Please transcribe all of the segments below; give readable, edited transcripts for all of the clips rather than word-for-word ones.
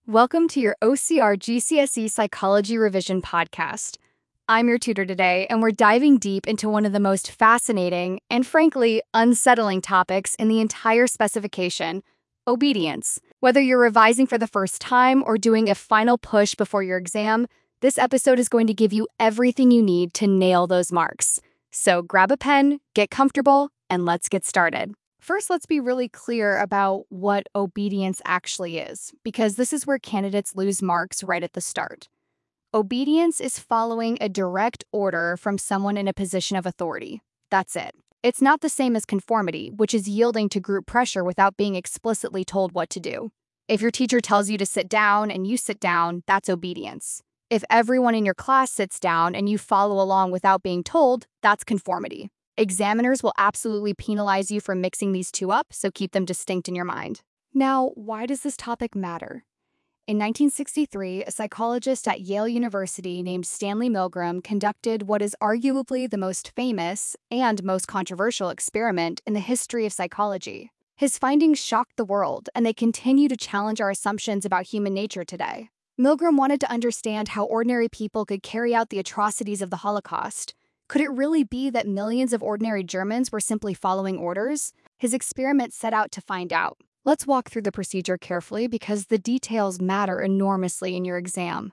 Welcome to your OCR GCSE Psychology Revision podcast. I'm your tutor today, and we're diving deep into one of the most fascinating and, frankly, unsettling topics in the entire specification: obedience. Whether you're revising for the first time or doing a final push before your exam, this episode is going to give you everything you need to nail those marks. So grab a pen, get comfortable, and let's get started. First, let's be really clear about what obedience actually is, because this is where candidates lose marks right at the start. Obedience is following a direct order from someone in a position of authority. That's it. It's not the same as conformity, which is yielding to group pressure without being explicitly told what to do. If your teacher tells you to sit down and you sit down, that's obedience. If everyone in your class sits down and you follow along without being told, that's conformity. Examiners will absolutely penalize you for mixing these two up, so keep them distinct in your mind. Now, why does this topic matter? In 1963, a psychologist at Yale University named Stanley Milgram conducted what is arguably the most famous and most controversial experiment in the history of psychology. His findings shocked the world, and they continue to challenge our assumptions about human nature today. Milgram wanted to understand how ordinary people could carry out the atrocities of the Holocaust. Could it really be that millions of ordinary Germans were simply following orders? His experiment set out to find out. Let's walk through the procedure carefully because the details matter enormously in your exam.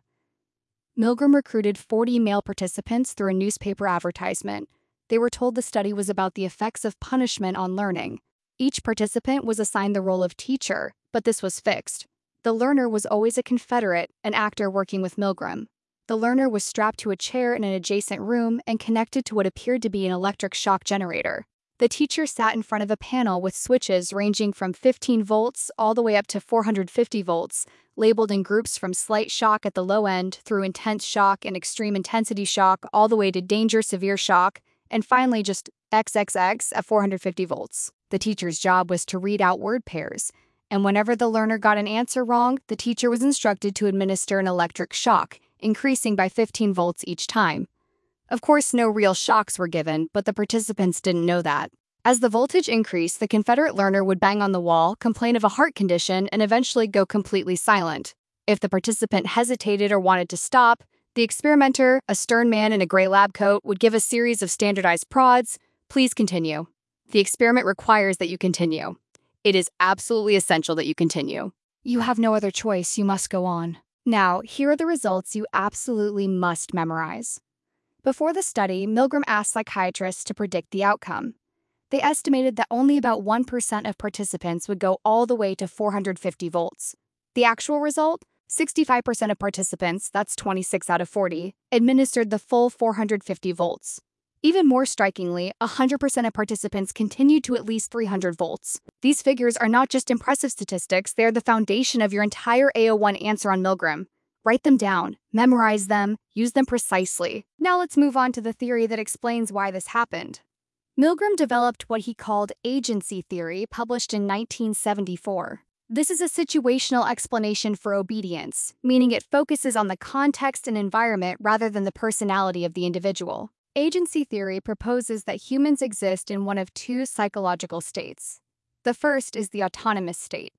Milgram recruited 40 male participants through a newspaper advertisement. They were told the study was about the effects of punishment on learning. Each participant was assigned the role of teacher, but this was fixed. The learner was always a Confederate, an actor working with Milgram. The learner was strapped to a chair in an adjacent room and connected to what appeared to be an electric shock generator. The teacher sat in front of a panel with switches ranging from 15 volts all the way up to 450 volts, labeled in groups from slight shock at the low end through intense shock and extreme intensity shock all the way to danger severe shock, and finally just XXX at 450 volts. The teacher's job was to read out word pairs, and whenever the learner got an answer wrong, the teacher was instructed to administer an electric shock, increasing by 15 volts each time. Of course, no real shocks were given, but the participants didn't know that. As the voltage increased, the Confederate learner would bang on the wall, complain of a heart condition, and eventually go completely silent. If the participant hesitated or wanted to stop, the experimenter, a stern man in a gray lab coat, would give a series of standardized prods. Please continue. The experiment requires that you continue. It is absolutely essential that you continue. You have no other choice, you must go on. Now, here are the results you absolutely must memorize. Before the study, Milgram asked psychiatrists to predict the outcome. They estimated that only about 1% of participants would go all the way to 450 volts. The actual result? 65% of participants, that's 26 out of 40, administered the full 450 volts. Even more strikingly, 100% of participants continued to at least 300 volts. These figures are not just impressive statistics, they are the foundation of your entire AO1 answer on Milgram. Write them down, memorize them, use them precisely. Now let's move on to the theory that explains why this happened. Milgram developed what he called agency theory, published in 1974. This is a situational explanation for obedience, meaning it focuses on the context and environment rather than the personality of the individual. Agency theory proposes that humans exist in one of two psychological states. The first is the autonomous state.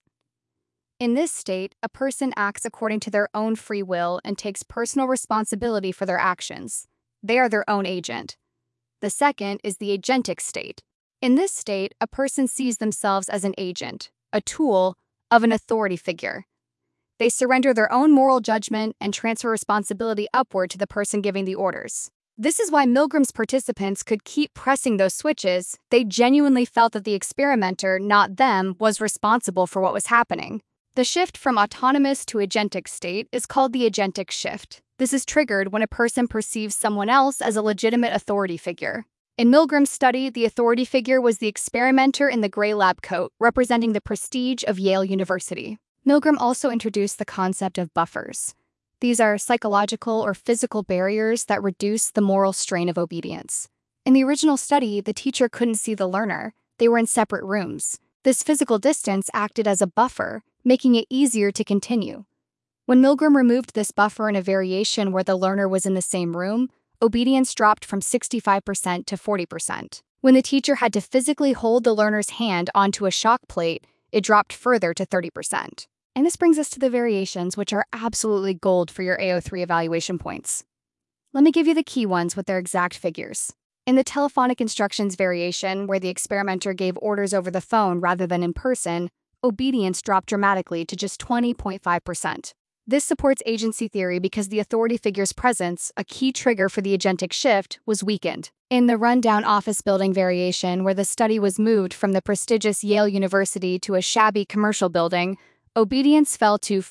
In this state, a person acts according to their own free will and takes personal responsibility for their actions. They are their own agent. The second is the agentic state. In this state, a person sees themselves as an agent, a tool of an authority figure. They surrender their own moral judgment and transfer responsibility upward to the person giving the orders. This is why Milgram's participants could keep pressing those switches. They genuinely felt that the experimenter, not them, was responsible for what was happening. The shift from autonomous to agentic state is called the agentic shift. This is triggered when a person perceives someone else as a legitimate authority figure. In Milgram's study, the authority figure was the experimenter in the gray lab coat, representing the prestige of Yale University. Milgram also introduced the concept of buffers. These are psychological or physical barriers that reduce the moral strain of obedience. In the original study, the teacher couldn't see the learner. They were in separate rooms. This physical distance acted as a buffer, making it easier to continue. When Milgram removed this buffer in a variation where the learner was in the same room, obedience dropped from 65% to 40%. When the teacher had to physically hold the learner's hand onto a shock plate, it dropped further to 30%. And this brings us to the variations, which are absolutely gold for your AO3 evaluation points. Let me give you the key ones with their exact figures. In the telephonic instructions variation, where the experimenter gave orders over the phone rather than in person, obedience dropped dramatically to just 20.5%. This supports agency theory because the authority figure's presence, a key trigger for the agentic shift, was weakened. In the rundown office building variation, where the study was moved from the prestigious Yale University to a shabby commercial building, obedience fell to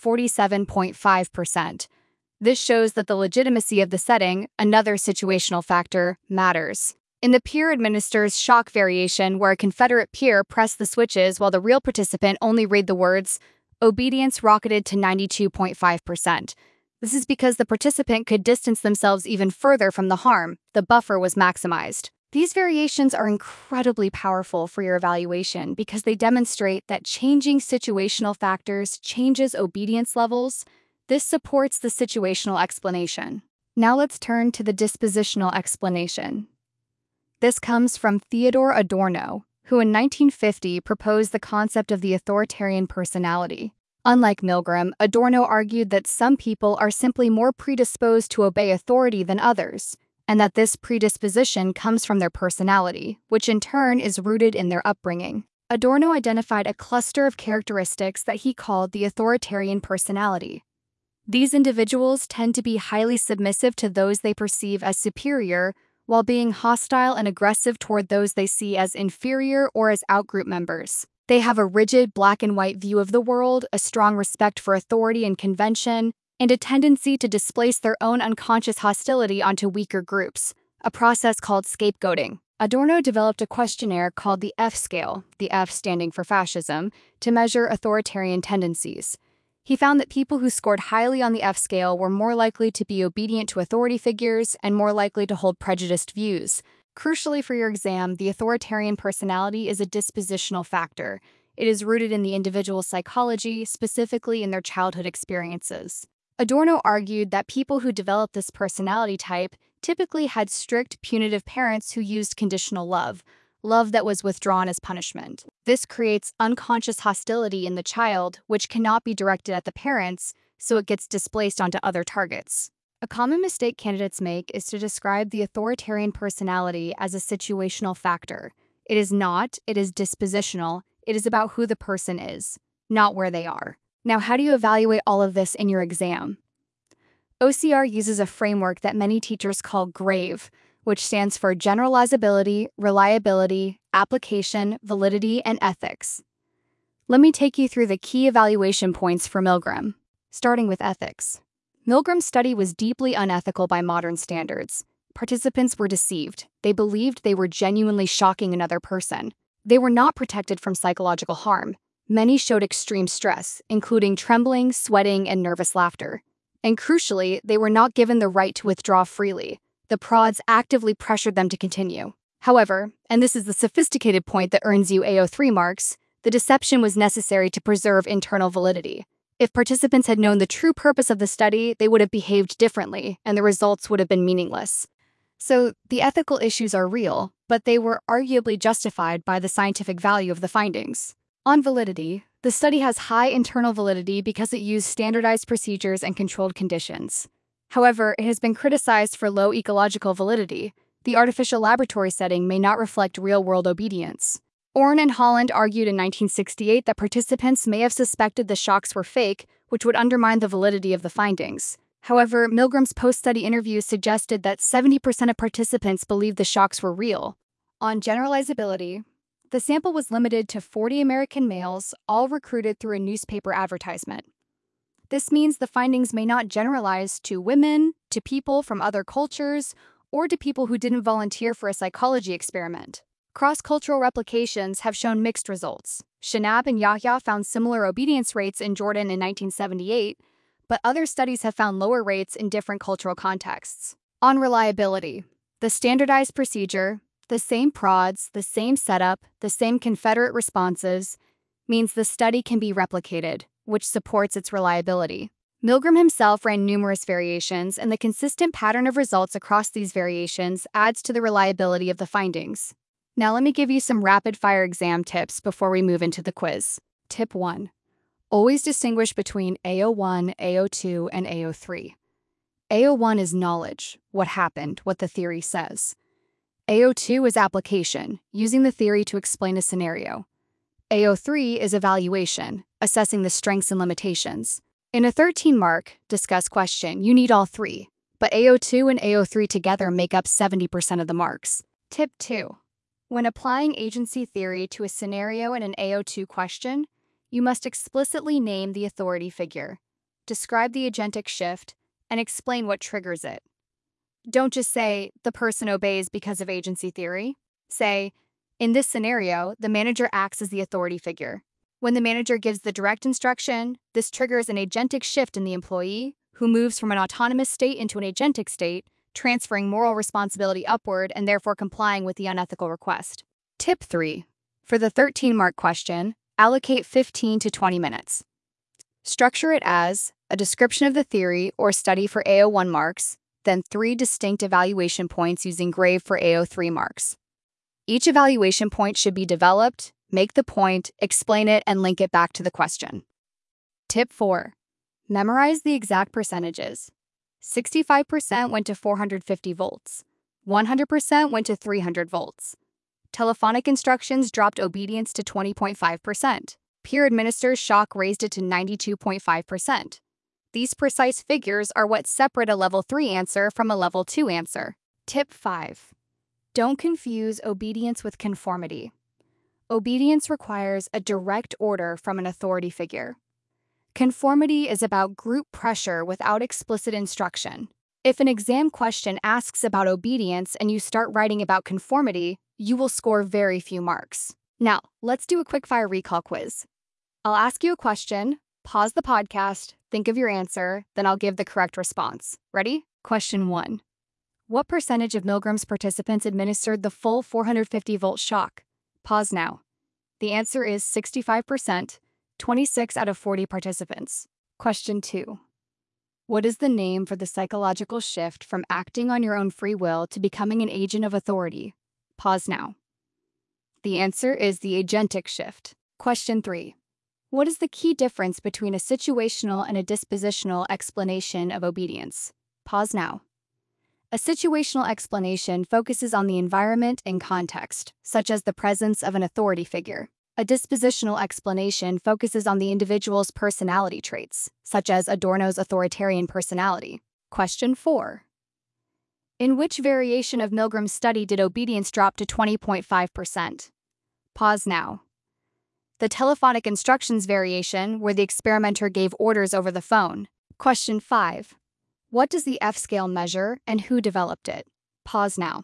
47.5%. This shows that the legitimacy of the setting, another situational factor, matters. In the peer administers shock variation, where a Confederate peer pressed the switches while the real participant only read the words, obedience rocketed to 92.5%. This is because the participant could distance themselves even further from the harm. The buffer was maximized. These variations are incredibly powerful for your evaluation because they demonstrate that changing situational factors changes obedience levels. This supports the situational explanation. Now let's turn to the dispositional explanation. This comes from Theodor Adorno, who in 1950 proposed the concept of the authoritarian personality. Unlike Milgram, Adorno argued that some people are simply more predisposed to obey authority than others, and that this predisposition comes from their personality, which in turn is rooted in their upbringing. Adorno identified a cluster of characteristics that he called the authoritarian personality. These individuals tend to be highly submissive to those they perceive as superior, while being hostile and aggressive toward those they see as inferior or as outgroup members. They have a rigid black and white view of the world, a strong respect for authority and convention, and a tendency to displace their own unconscious hostility onto weaker groups, a process called scapegoating. Adorno developed a questionnaire called the F scale, the F standing for fascism, to measure authoritarian tendencies. He found that people who scored highly on the F scale were more likely to be obedient to authority figures and more likely to hold prejudiced views. Crucially for your exam, the authoritarian personality is a dispositional factor. It is rooted in the individual's psychology, specifically in their childhood experiences. Adorno argued that people who developed this personality type typically had strict, punitive parents who used conditional love that was withdrawn as punishment. This creates unconscious hostility in the child, which cannot be directed at the parents, so it gets displaced onto other targets. A common mistake candidates make is to describe the authoritarian personality as a situational factor. It is not, it is dispositional. It is about who the person is, not where they are. Now, how do you evaluate all of this in your exam? OCR uses a framework that many teachers call GRAVE, which stands for generalizability, reliability, application, validity, and ethics. Let me take you through the key evaluation points for Milgram, starting with ethics. Milgram's study was deeply unethical by modern standards. Participants were deceived. They believed they were genuinely shocking another person. They were not protected from psychological harm. Many showed extreme stress, including trembling, sweating, and nervous laughter. And crucially, they were not given the right to withdraw freely. The prods actively pressured them to continue. However, and this is the sophisticated point that earns you AO3 marks, the deception was necessary to preserve internal validity. If participants had known the true purpose of the study, they would have behaved differently, and the results would have been meaningless. So, the ethical issues are real, but they were arguably justified by the scientific value of the findings. On validity, the study has high internal validity because it used standardized procedures and controlled conditions. However, it has been criticized for low ecological validity. The artificial laboratory setting may not reflect real-world obedience. Orn and Holland argued in 1968 that participants may have suspected the shocks were fake, which would undermine the validity of the findings. However, Milgram's post-study interviews suggested that 70% of participants believed the shocks were real. On generalizability, the sample was limited to 40 American males, all recruited through a newspaper advertisement. This means the findings may not generalize to women, to people from other cultures, or to people who didn't volunteer for a psychology experiment. Cross-cultural replications have shown mixed results. Shanab and Yahya found similar obedience rates in Jordan in 1978, but other studies have found lower rates in different cultural contexts. On reliability, the standardized procedure, the same prods, the same setup, the same Confederate responses, means the study can be replicated, which supports its reliability. Milgram himself ran numerous variations, and the consistent pattern of results across these variations adds to the reliability of the findings. Now let me give you some rapid-fire exam tips before we move into the quiz. Tip 1. Always distinguish between AO1, AO2, and AO3. AO1 is knowledge, what happened, what the theory says. AO2 is application, using the theory to explain a scenario. AO3 is evaluation, assessing the strengths and limitations. In a 13-mark discuss question, you need all three, but AO2 and AO3 together make up 70% of the marks. Tip 2. When applying agency theory to a scenario in an AO2 question, you must explicitly name the authority figure, describe the agentic shift, and explain what triggers it. Don't just say, the person obeys because of agency theory. Say, in this scenario, the manager acts as the authority figure. When the manager gives the direct instruction, this triggers an agentic shift in the employee, who moves from an autonomous state into an agentic state, transferring moral responsibility upward and therefore complying with the unethical request. Tip 3. For the 13-mark question, allocate 15 to 20 minutes. Structure it as a description of the theory or study for AO1 marks, then 3 distinct evaluation points using grave for AO3 marks. Each evaluation point should be developed, make the point, explain it, and link it back to the question. Tip 4. Memorize the exact percentages. 65% went to 450 volts. 100% went to 300 volts. Telephonic instructions dropped obedience to 20.5%. Peer administered shock raised it to 92.5%. These precise figures are what separate a level 3 answer from a level 2 answer. Tip 5. Don't confuse obedience with conformity. Obedience requires a direct order from an authority figure. Conformity is about group pressure without explicit instruction. If an exam question asks about obedience and you start writing about conformity, you will score very few marks. Now, let's do a quick-fire recall quiz. I'll ask you a question, pause the podcast, think of your answer, then I'll give the correct response. Ready? Question 1. What percentage of Milgram's participants administered the full 450-volt shock? Pause now. The answer is 65%, 26 out of 40 participants. Question 2. What is the name for the psychological shift from acting on your own free will to becoming an agent of authority? Pause now. The answer is the agentic shift. Question 3. What is the key difference between a situational and a dispositional explanation of obedience? Pause now. A situational explanation focuses on the environment and context, such as the presence of an authority figure. A dispositional explanation focuses on the individual's personality traits, such as Adorno's authoritarian personality. Question 4. In which variation of Milgram's study did obedience drop to 20.5%? Pause now. The telephonic instructions variation, where the experimenter gave orders over the phone. Question 5. What does the F-scale measure and who developed it? Pause now.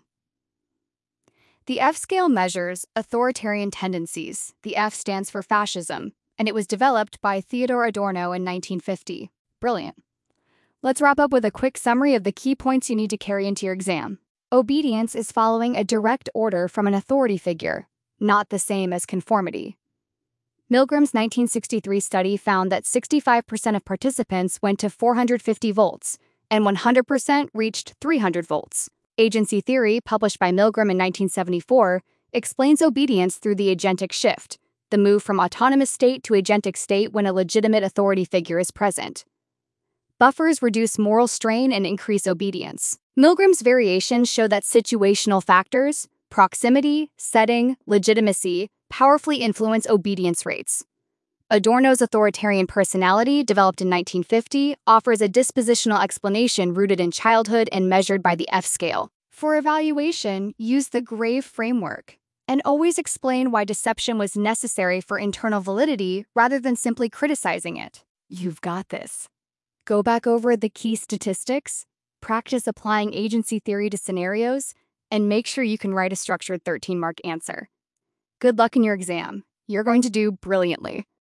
The F-scale measures authoritarian tendencies. The F stands for fascism, and it was developed by Theodor Adorno in 1950. Brilliant. Let's wrap up with a quick summary of the key points you need to carry into your exam. Obedience is following a direct order from an authority figure, not the same as conformity. Milgram's 1963 study found that 65% of participants went to 450 volts, and 100% reached 300 volts. Agency theory, published by Milgram in 1974, explains obedience through the agentic shift, the move from autonomous state to agentic state when a legitimate authority figure is present. Buffers reduce moral strain and increase obedience. Milgram's variations show that situational factors, proximity, setting, legitimacy, powerfully influence obedience rates. Adorno's authoritarian personality, developed in 1950, offers a dispositional explanation rooted in childhood and measured by the F-scale. For evaluation, use the GRAVE framework, and always explain why deception was necessary for internal validity rather than simply criticizing it. You've got this. Go back over the key statistics, practice applying agency theory to scenarios, and make sure you can write a structured 13-mark answer. Good luck in your exam. You're going to do brilliantly.